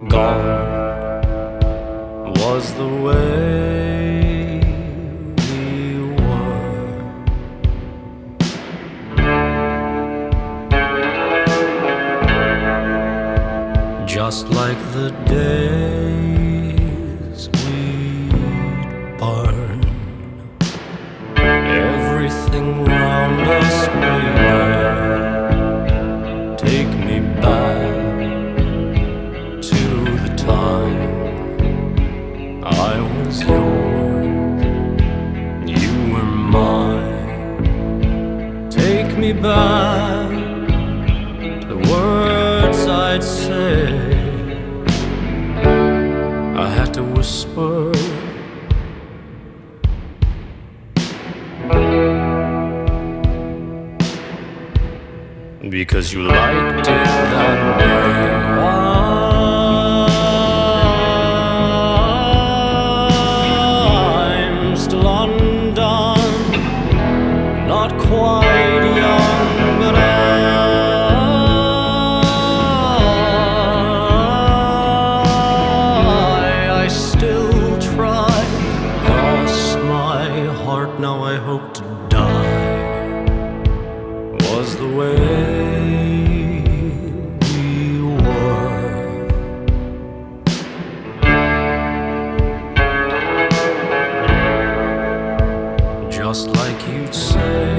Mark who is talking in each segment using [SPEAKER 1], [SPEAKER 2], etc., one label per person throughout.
[SPEAKER 1] Gone was the way we were. Just like the days we'd burn. Everything round us, baby, take me back to the time I was yours, you were mine. Take me back to the words I'd say. I had to whisper, because you liked it that way. I'm still undone, not quite young, but I still try. Cross my heart, now I hope to die. Was the way we were. Just like you'd say,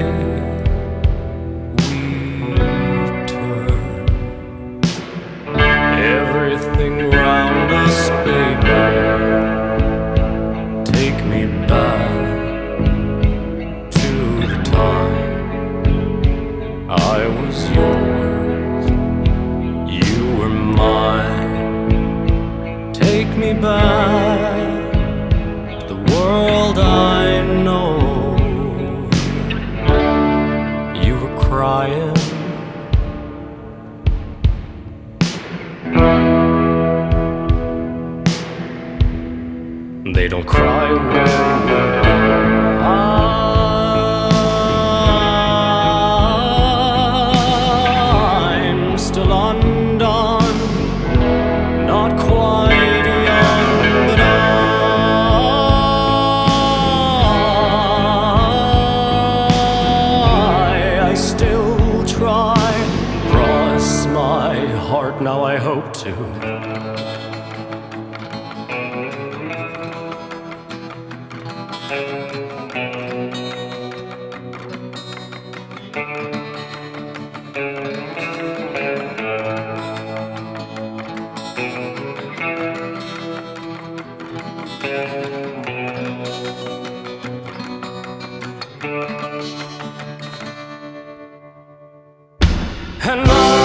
[SPEAKER 1] we'd turn everything round us, baby. Take me back to the time I was yours, you were mine. Take me back to the world I know. You were crying, they don't cry when we're undone, not quite young, but I still try. Cross my heart, now I hope to. And